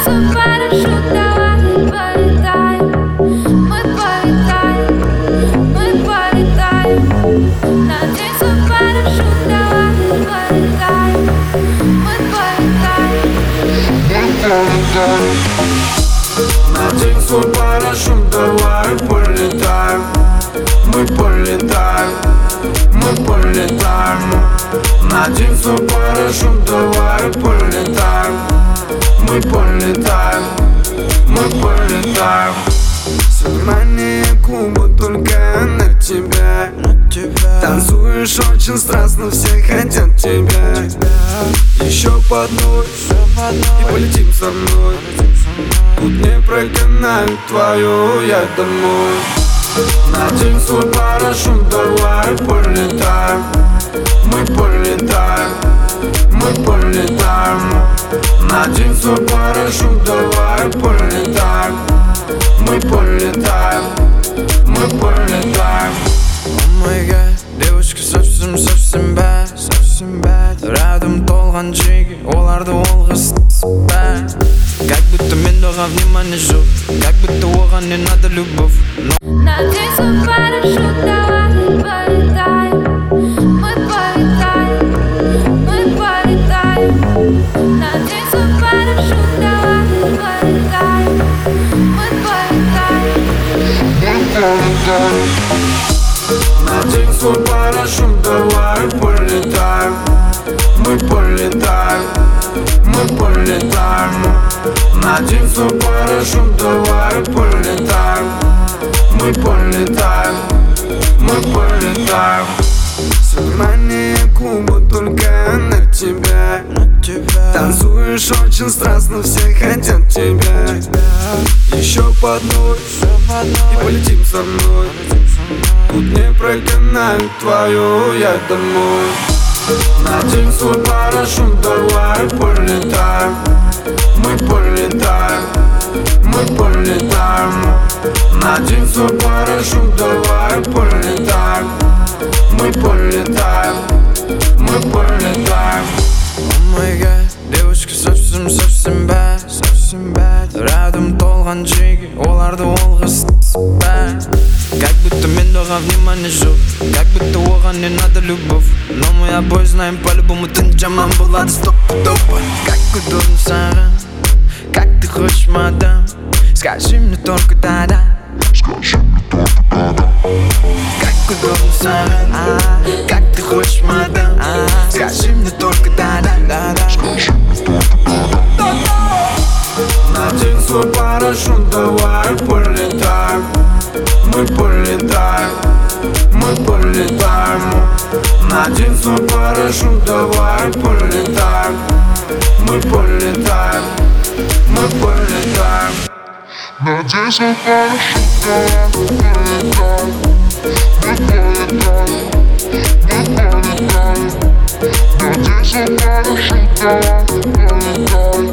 свой парашют, давай полетаем. Мы полетаем, мы полетаем. Надень свой парашют, давай полетаем. Мы полетаем, надень свой парашют, давай полетаем. Мы полетаем, мы полетаем. Надень свой парашют, давай полетаем. Мы полетаем, мы полетаем. Внимание клуба только на тебя. Танцуешь очень страстно, все хотят тебя. Еще по одной и полетим со мной. Тут не проканаю твою, я домой. Надень свой парашют, давай полетаем. Мы полетаем, мы полетаем. Надень свой парашют, давай полетаем. Мы полетаем, мы полетаем. О май гад, девочка совсем bad. Рядом толған жеги, оларды олғыз bad. Как будто мен оған внимание жоқ, как будто оған не надо любовь. надень свой парашют, давай полетаем. Мы полетаем, мы полетаем. Надень свой парашют, давай полетаем. Мы полетаем, Надень свой парашют, давай полетаем. Мы полетаем, мы полетаем. Надень свой парашют, давай полетаем. Мы полетаем, мы полетаем. Внимание клуба только на тебя. Танцуешь очень страстно, все хотят тебя. Еще по одной и полетим со мной. Тут не проканаю твою, я домой. Надень свой парашют, давай полетаем. Мы полетаем, мы полетаем. Надень свой парашют, давай полетаем. Мы полетаем, мы полетаем. О май гад, девочка совсем bad. Рядом толған жеги, оларды олғыз bad. Как будто мен оған внимание жоқ, как будто оған не надо любовь. Но мы обои знаем по-любому ты жаман болады стопудово. Как удобно саған, как ты хочешь, мадам. Скажи мне только да-да. Как удобно саған, как ты хочешь, мадам. Скажи мне только да-да. Надень свой парашют, давай полетаем. Мы полетаем, мы полетаем. Надень свой парашют, давай полетаем. Мы полетаем, мы полетаем. Надень свой парашют, давай полетаем. Мы полетаем, мы полетаем. Надень свой парашют, давай полетаем.